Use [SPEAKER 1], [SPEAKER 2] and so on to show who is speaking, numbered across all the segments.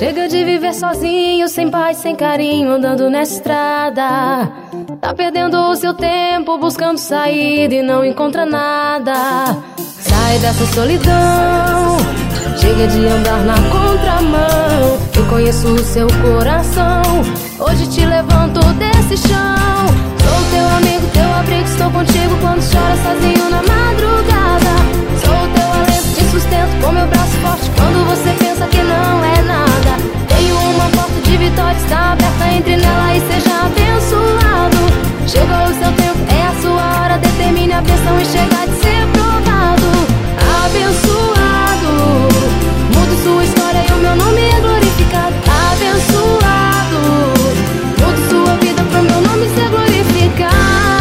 [SPEAKER 1] Chega de viver sozinho, sem paz, sem carinho, andando nessa estrada. Tá perdendo o seu tempo, buscando saída e não encontra nada. Sai dessa solidão, chega de andar na contramão. Eu conheço o seu coração, hoje te levanto desse chão. Sou teu amigo, teu abrigo, estou contigo quando chora sozinho na madrugada. Sou teu alento, te sustento com meu braço forte quando você pensa que não é nada. Tenho uma porta de vitória, está aberta, entre nela e seja abençoado. Chegou o seu tempo, é a sua hora, determine a bênção e chega de ser provado. Abençoado, mude sua história e o meu nome é glorificado. Abençoado, mude sua vida pro meu nome ser glorificado.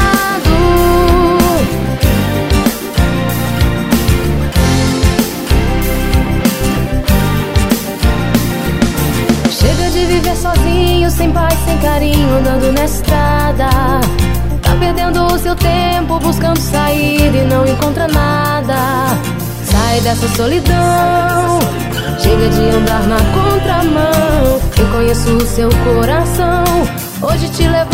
[SPEAKER 1] Chega de viver sozinho, sem paz, sem carinho, andando nessa estrada. Tá perdendo o seu tempo, buscando saída e não encontra nada. Sai dessa solidão, chega de andar na contramão. Eu conheço o seu coração, hoje te levo